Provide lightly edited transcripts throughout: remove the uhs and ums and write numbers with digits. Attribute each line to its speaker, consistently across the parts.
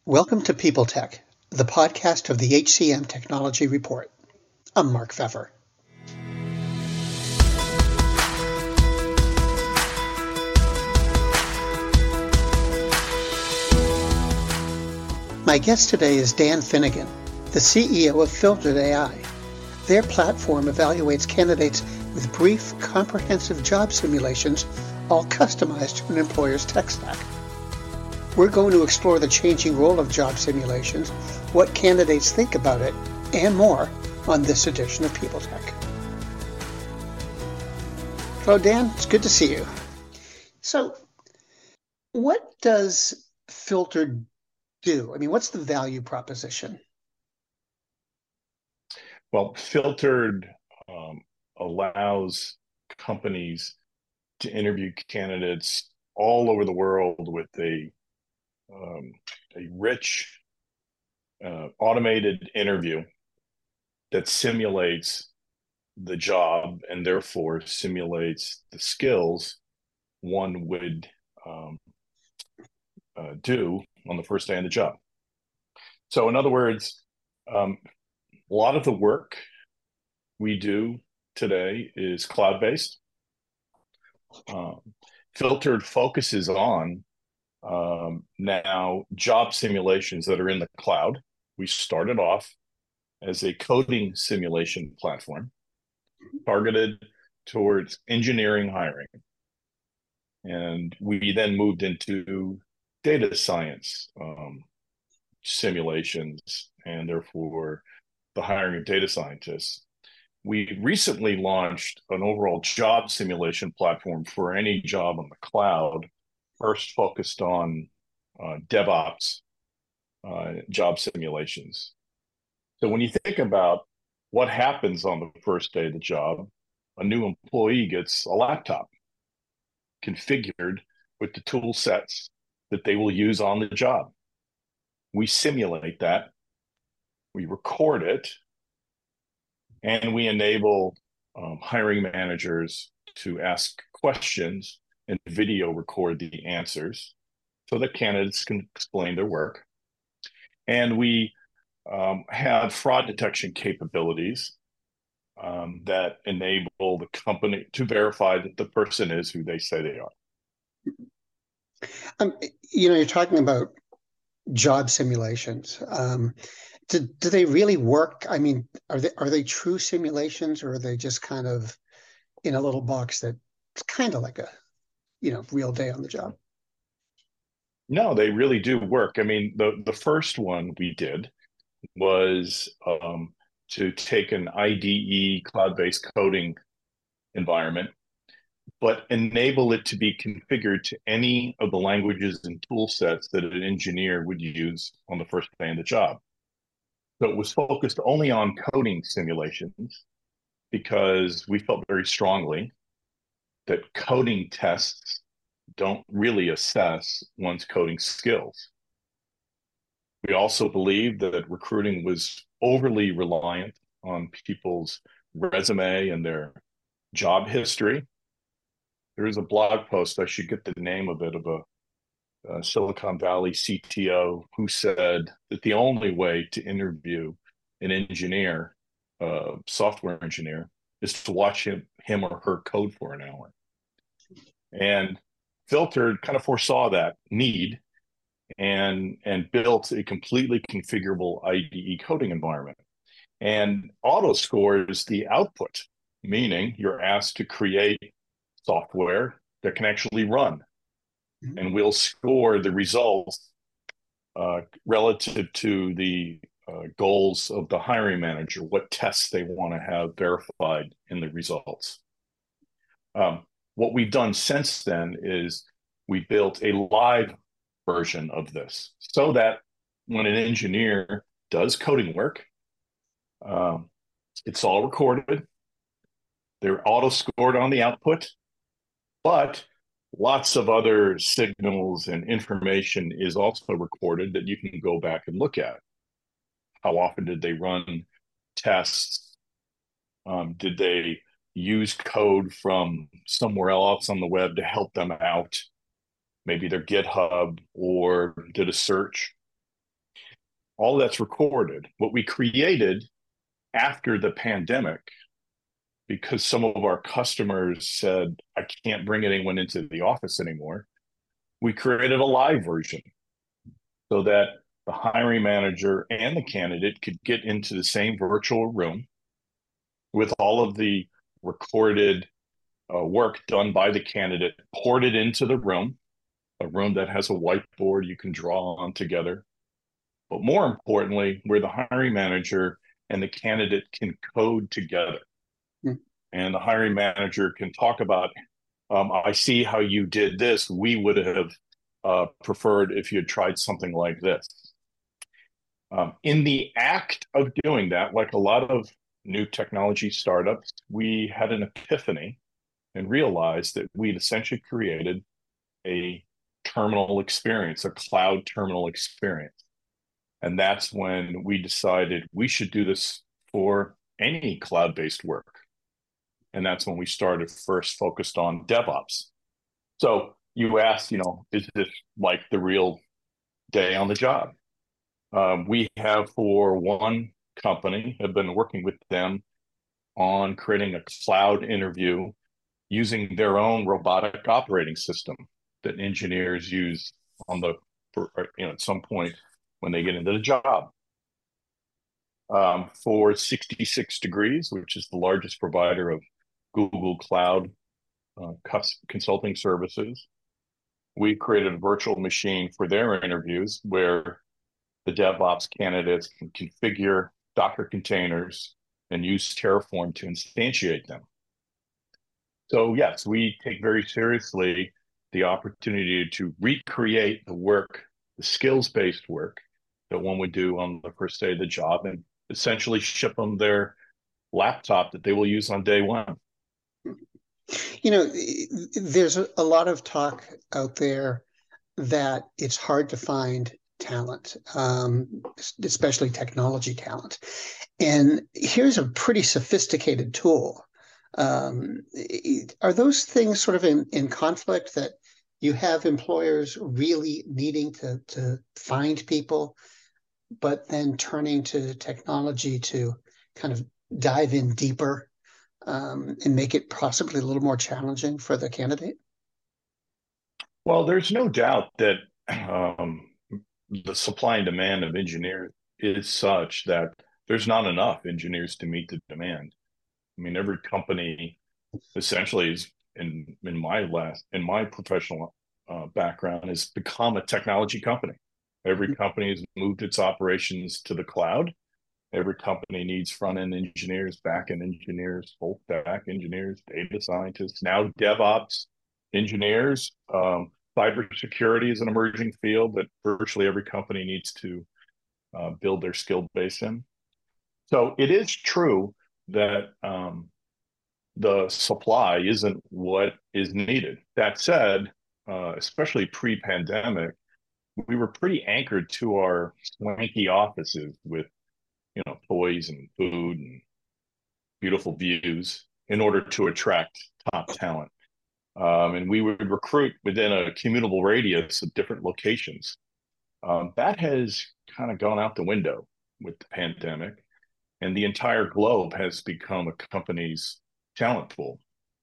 Speaker 1: Welcome to People Tech, the podcast of the HCM Technology Report. I'm Mark Pfeffer. My guest today is Dan Finnegan, the CEO of Filtered AI. Their platform evaluates candidates with brief, comprehensive job simulations, all customized to an employer's tech stack. We're going to explore the changing role of job simulations, what candidates think about it, and more on this edition of People Tech. Hello, Dan. It's good to see you. So, what does Filtered do? I mean, what's the value proposition?
Speaker 2: Well, Filtered allows companies to interview candidates all over the world with a rich automated interview that simulates the job and therefore simulates the skills one would do on the first day on the job. So in other words, a lot of the work we do today is cloud-based. Filtered focuses on now job simulations that are in the cloud. We started off as a coding simulation platform targeted towards engineering hiring. And we then moved into data science simulations and therefore the hiring of data scientists. We recently launched an overall job simulation platform for any job on the cloud, first focused on DevOps job simulations. So when you think about what happens on the first day of the job, a new employee gets a laptop configured with the tool sets that they will use on the job. We simulate that, we record it, and we enable hiring managers to ask questions and video record the answers so that candidates can explain their work. And we have fraud detection capabilities that enable the company to verify that the person is who they say they are.
Speaker 1: You're talking about job simulations. Do they really work? I mean, are they true simulations, or are they just kind of in a little box that's kind of like a, real day on the job?
Speaker 2: No, they really do work. I mean, the first one we did was to take an IDE cloud-based coding environment, but enable it to be configured to any of the languages and tool sets that an engineer would use on the first day of the job. So it was focused only on coding simulations because we felt very strongly that coding tests don't really assess one's coding skills. We also believed that recruiting was overly reliant on people's resume and their job history. There is a blog post, I should get the name of it, of a Silicon Valley CTO who said that the only way to interview an engineer, software engineer, is to watch him or her code for an hour. And Filtered kind of foresaw that need and built a completely configurable IDE coding environment. And auto scores the output, meaning you're asked to create software that can actually run. And we'll score the results relative to the goals of the hiring manager, what tests they want to have verified in the results. What we've done since then is we built a live version of this so that when an engineer does coding work, it's all recorded. They're auto-scored on the output, but lots of other signals and information is also recorded that you can go back and look at. How often did they run tests? Did they use code from somewhere else on the web to help them out? Maybe their GitHub, or did a search. all that's recorded. What we created after the pandemic, because some of our customers said, I can't bring anyone into the office anymore, we created a live version so that the hiring manager and the candidate could get into the same virtual room with all of the recorded work done by the candidate ported into the room, a room that has a whiteboard you can draw on together. But more importantly, where the hiring manager and the candidate can code together. Mm. And the hiring manager can talk about, I see how you did this. We would have preferred if you had tried something like this. In the act of doing that, like a lot of new technology startups, we had an epiphany and realized that we'd essentially created a terminal experience, a cloud terminal experience. And that's when we decided we should do this for any cloud-based work. And that's when we started first focused on DevOps. So you asked, is this like the real day on the job? We have, for one company, have been working with them on creating a cloud interview using their own robotic operating system that engineers use at some point when they get into the job. For 66 Degrees, which is the largest provider of Google Cloud consulting services, we created a virtual machine for their interviews where the DevOps candidates can configure Docker containers and use Terraform to instantiate them. So yes, we take very seriously the opportunity to recreate the work, the skills-based work that one would do on the first day of the job, and essentially ship them their laptop that they will use on day one.
Speaker 1: There's a lot of talk out there that it's hard to find talent, especially technology talent. And here's a pretty sophisticated tool. Are those things sort of in conflict, that you have employers really needing to find people, but then turning to technology to kind of dive in deeper and make it possibly a little more challenging for the candidate?
Speaker 2: Well, there's no doubt that the supply and demand of engineers is such that there's not enough engineers to meet the demand. I mean, every company essentially is in my professional background has become a technology company. Every company has moved its operations to the cloud. Every company needs front-end engineers, back-end engineers, full-stack engineers, data scientists, now DevOps engineers. Cybersecurity is an emerging field that virtually every company needs to build their skill base in. So it is true that the supply isn't what is needed. That said, especially pre-pandemic, we were pretty anchored to our swanky offices with toys and food and beautiful views in order to attract top talent. And we would recruit within a commutable radius of different locations. That has kind of gone out the window with the pandemic, and the entire globe has become a company's talent pool.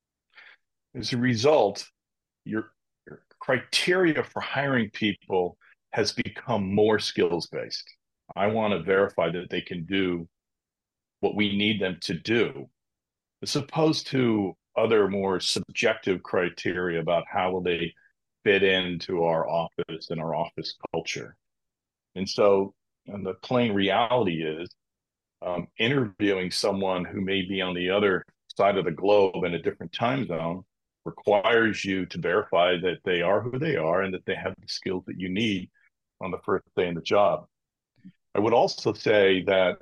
Speaker 2: As a result, your criteria for hiring people has become more skills-based. I want to verify that they can do what we need them to do, as opposed to other more subjective criteria about how will they fit into our office and our office culture. And so, and the plain reality is, interviewing someone who may be on the other side of the globe in a different time zone requires you to verify that they are who they are and that they have the skills that you need on the first day in the job. I would also say that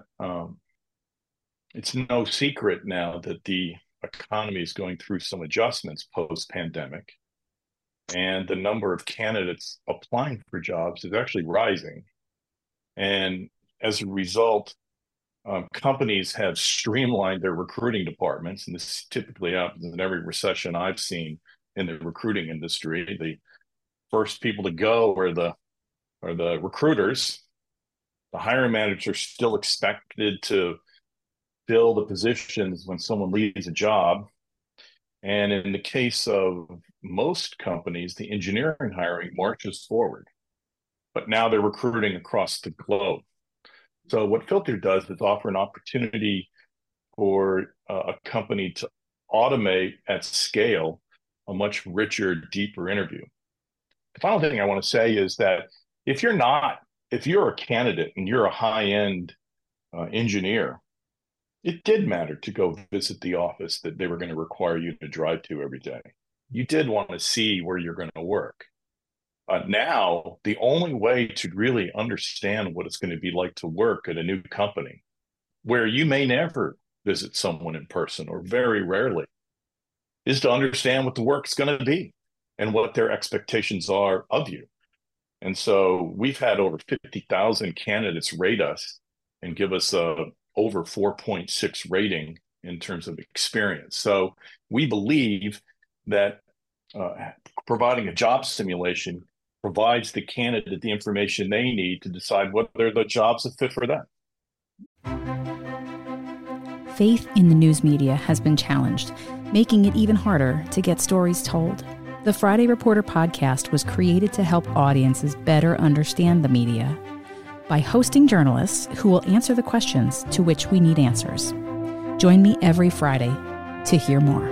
Speaker 2: it's no secret now that the economy is going through some adjustments post-pandemic, and the number of candidates applying for jobs is actually rising. And as a result, companies have streamlined their recruiting departments, and this typically happens in every recession I've seen in the recruiting industry. The first people to go are the recruiters. The hiring managers are still expected to fill the positions when someone leaves a job. And in the case of most companies, the engineering hiring marches forward, but now they're recruiting across the globe. So what Filter does is offer an opportunity for a company to automate at scale a much richer, deeper interview. The final thing I want to say is that if you're a candidate and you're a high-end engineer, it did matter to go visit the office that they were going to require you to drive to every day. You did want to see where you're going to work. Now, the only way to really understand what it's going to be like to work at a new company, where you may never visit someone in person or very rarely, is to understand what the work's going to be and what their expectations are of you. And so we've had over 50,000 candidates rate us and give us a over 4.6 rating in terms of experience. So we believe that providing a job simulation provides the candidate the information they need to decide whether the job's a fit for them.
Speaker 3: Faith in the news media has been challenged, making it even harder to get stories told. The Friday Reporter podcast was created to help audiences better understand the media by hosting journalists who will answer the questions to which we need answers. Join me every Friday to hear more.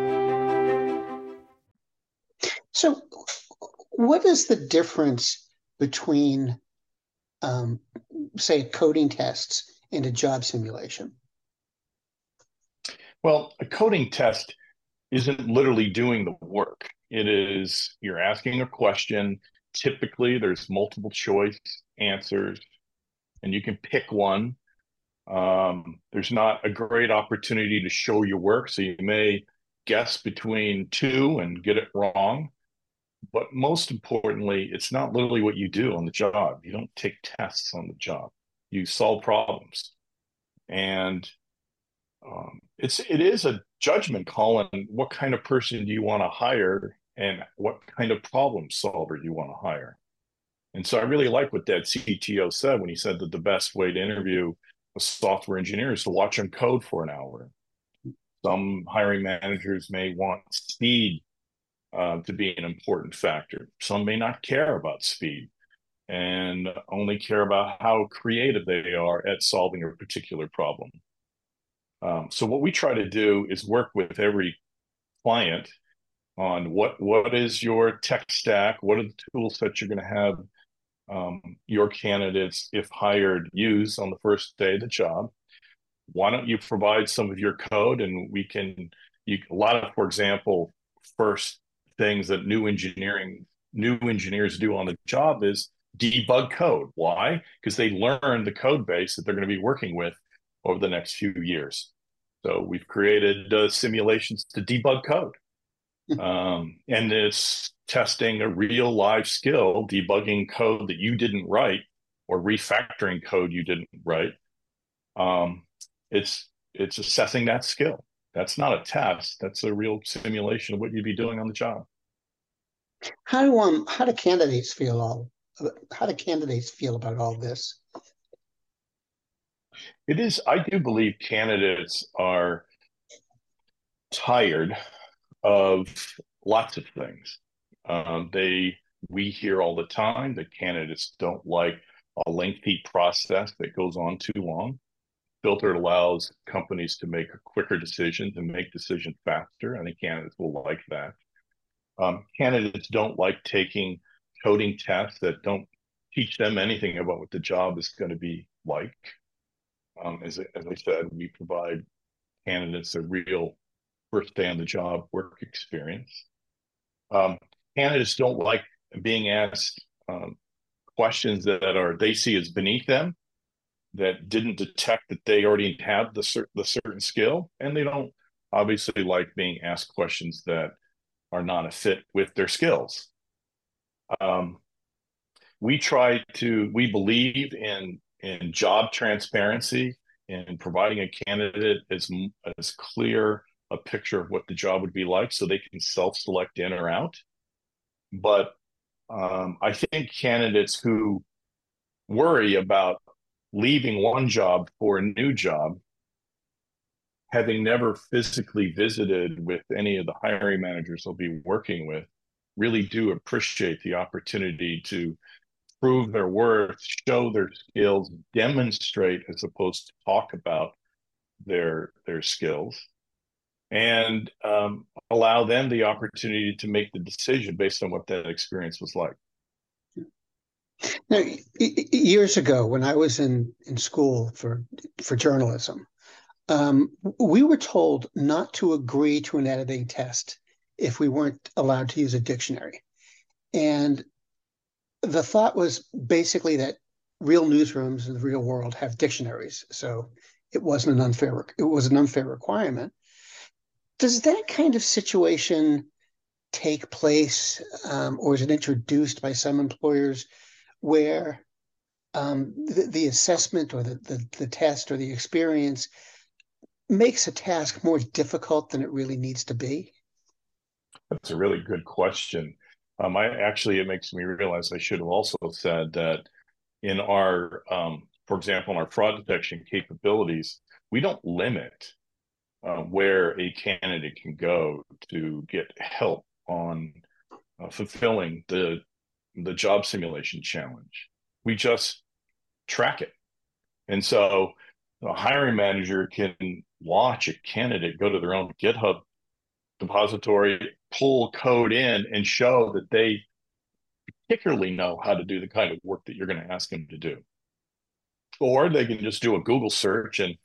Speaker 1: So, what is the difference between, say, coding tests and a job simulation?
Speaker 2: Well, a coding test isn't literally doing the work. It is, you're asking a question. Typically, there's multiple choice answers, and you can pick one. There's not a great opportunity to show your work, so you may guess between two and get it wrong. But most importantly, it's not literally what you do on the job. You don't take tests on the job. You solve problems. And it is a judgment call on what kind of person do you want to hire and what kind of problem solver you want to hire. And so I really like what that CTO said when he said that the best way to interview a software engineer is to watch them code for an hour. Some hiring managers may want speed to be an important factor. Some may not care about speed and only care about how creative they are at solving a particular problem. So what we try to do is work with every client on what is your tech stack, what are the tools that you're going to have your candidates, if hired, use on the first day of the job. Why don't you provide some of your code, and a lot of, for example, first things that new engineers do on the job is debug code. Why? Because they learn the code base that they're going to be working with over the next few years. So we've created simulations to debug code. And it's testing a real live skill, debugging code that you didn't write or refactoring code you didn't write. It's assessing that skill. That's not a test. That's a real simulation of what you'd be doing on the job.
Speaker 1: How do candidates feel about all this?
Speaker 2: I do believe candidates are tired of lots of things. We hear all the time that candidates don't like a lengthy process that goes on too long. Filter allows companies to make quicker decisions and make decisions faster. I think candidates will like that. Candidates don't like taking coding tests that don't teach them anything about what the job is going to be like. As I said, we provide candidates a real first day on the job work experience. Candidates don't like being asked questions that they see as beneath them, that didn't detect that they already have the certain skill, and they don't obviously like being asked questions that are not a fit with their skills. We believe in job transparency and providing a candidate as clear a picture of what the job would be like so they can self-select in or out. But I think candidates who worry about leaving one job for a new job, having never physically visited with any of the hiring managers they'll be working with, really do appreciate the opportunity to prove their worth, show their skills, demonstrate as opposed to talk about their skills, and allow them the opportunity to make the decision based on what that experience was like.
Speaker 1: Now, years ago, when I was in school for journalism, we were told not to agree to an editing test if we weren't allowed to use a dictionary. And the thought was basically that real newsrooms in the real world have dictionaries, so it was an unfair requirement. Does that kind of situation take place, or is it introduced by some employers where the assessment or the test or the experience makes a task more difficult than it really needs to be?
Speaker 2: That's a really good question. It makes me realize I should have also said that in our, for example, in our fraud detection capabilities, we don't limit where a candidate can go to get help on fulfilling the job simulation challenge. We just track it. And so a hiring manager can watch a candidate go to their own GitHub depository, pull code in, and show that they particularly know how to do the kind of work that you're going to ask them to do. Or they can just do a Google search and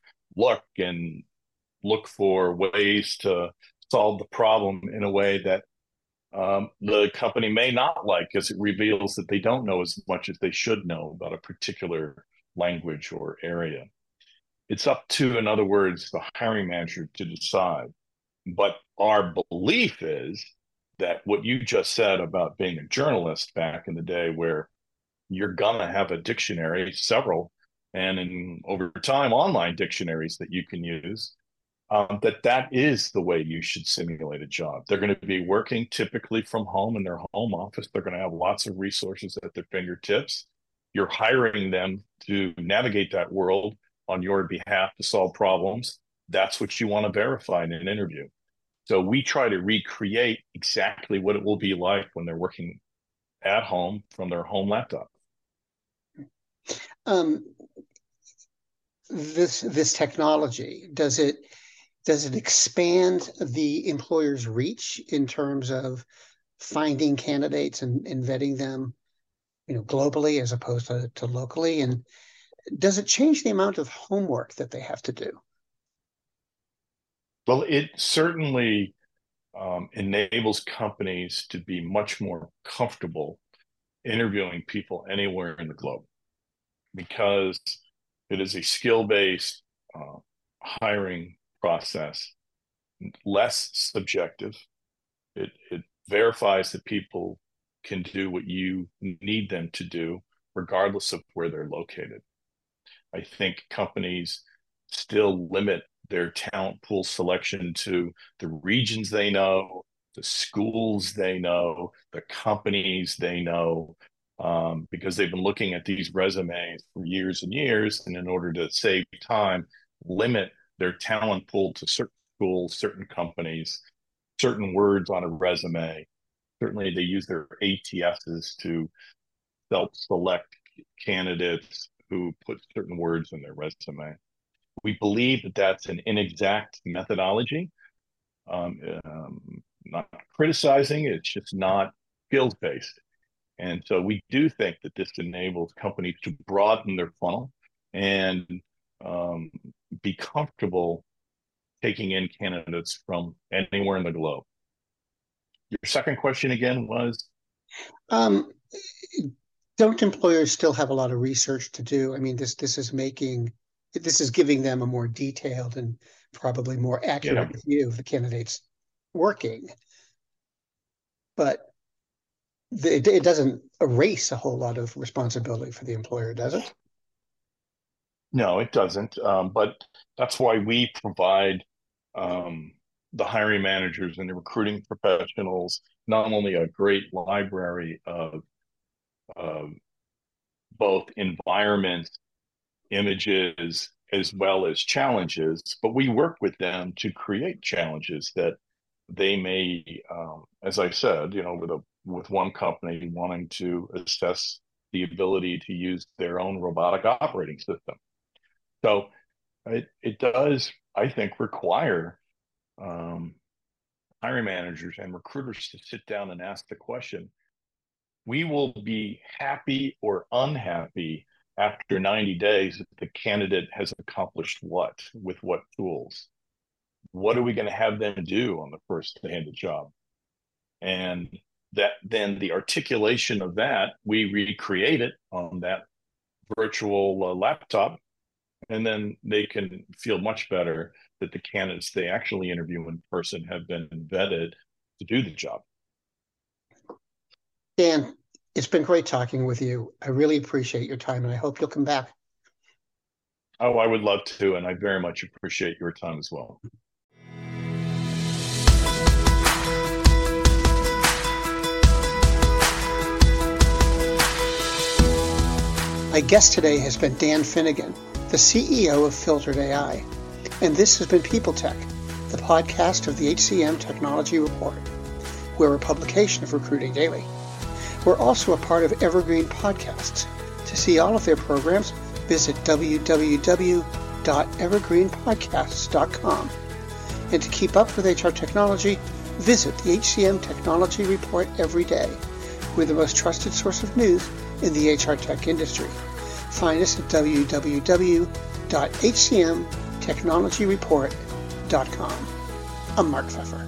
Speaker 2: look for ways to solve the problem in a way that the company may not like, as it reveals that they don't know as much as they should know about a particular language or area. It's up to, in other words, the hiring manager to decide. But our belief is that what you just said about being a journalist back in the day, where you're going to have a dictionary, several, and over time, online dictionaries that you can use, that is the way you should simulate a job. They're going to be working typically from home in their home office. They're going to have lots of resources at their fingertips. You're hiring them to navigate that world on your behalf to solve problems. That's what you want to verify in an interview. So we try to recreate exactly what it will be like when they're working at home from their home laptop.
Speaker 1: This technology, does it expand the employer's reach in terms of finding candidates and vetting them, globally as opposed to locally? And does it change the amount of homework that they have to do?
Speaker 2: Well, it certainly enables companies to be much more comfortable interviewing people anywhere in the globe, because it is a skill-based hiring process, less subjective. It verifies that people can do what you need them to do, regardless of where they're located. I think companies still limit their talent pool selection to the regions they know, the schools they know, the companies they know, because they've been looking at these resumes for years and years, and in order to save time, limit their talent pool to certain schools, certain companies, certain words on a resume. Certainly, they use their ATSs to self-select candidates who put certain words in their resume. We believe that that's an inexact methodology. Not criticizing, it's just not skills-based. And so we do think that this enables companies to broaden their funnel and be comfortable taking in candidates from anywhere in the globe. Your second question again was?
Speaker 1: Don't employers still have a lot of research to do? I mean, this is giving them a more detailed and probably more accurate view of the candidates working. But it doesn't erase a whole lot of responsibility for the employer, does it?
Speaker 2: No, it doesn't. But that's why we provide the hiring managers and the recruiting professionals not only a great library of both environments images as well as challenges, but we work with them to create challenges that they may, as I said, with one company wanting to assess the ability to use their own robotic operating system. So it does, I think, require hiring managers and recruiters to sit down and ask the question. We will be happy or unhappy after 90 days if the candidate has accomplished what, with what tools. What are we going to have them do on the first day of the job? And that then the articulation of that, we recreate it on that virtual laptop, and then they can feel much better that the candidates they actually interview in person have been vetted to do the job.
Speaker 1: Dan, it's been great talking with you. I really appreciate your time, and I hope you'll come back.
Speaker 2: Oh, I would love to, and I very much appreciate your time as well.
Speaker 1: My guest today has been Dan Finnegan, the CEO of Filtered AI. And this has been People Tech, the podcast of the HCM Technology Report. We're a publication of Recruiting Daily. We're also a part of Evergreen Podcasts. To see all of their programs, visit www.evergreenpodcasts.com. And to keep up with HR technology, visit the HCM Technology Report every day. We're the most trusted source of news in the HR tech industry. Find us at www.hcmtechnologyreport.com. I'm Mark Pfeffer.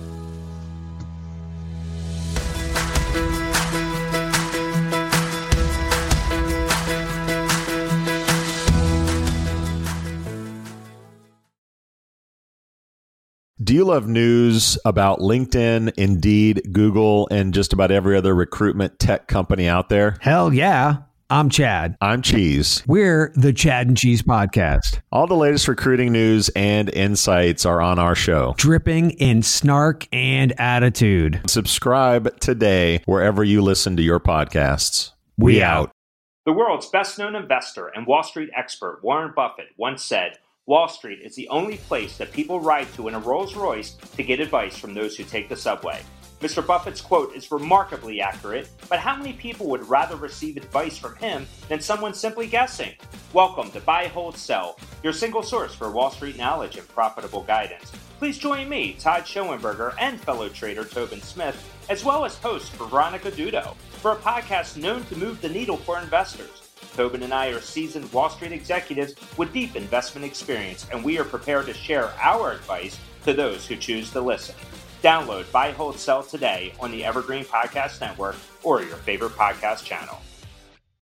Speaker 4: Do you love news about LinkedIn, Indeed, Google, and just about every other recruitment tech company out there?
Speaker 5: Hell yeah. I'm Chad.
Speaker 4: I'm Cheese.
Speaker 5: We're the Chad and Cheese Podcast.
Speaker 4: All the latest recruiting news and insights are on our show.
Speaker 5: Dripping in snark and attitude.
Speaker 4: Subscribe today wherever you listen to your podcasts. We out.
Speaker 6: The world's best-known investor and Wall Street expert Warren Buffett once said, "Wall Street is the only place that people ride to in a Rolls-Royce to get advice from those who take the subway." Mr. Buffett's quote is remarkably accurate, but how many people would rather receive advice from him than someone simply guessing? Welcome to Buy, Hold, Sell, your single source for Wall Street knowledge and profitable guidance. Please join me, Todd Schoenberger, and fellow trader Tobin Smith, as well as host Veronica Dudo, for a podcast known to move the needle for investors. Tobin and I are seasoned Wall Street executives with deep investment experience, and we are prepared to share our advice to those who choose to listen. Download Buy, Hold, Sell today on the Evergreen Podcast Network or your favorite podcast channel.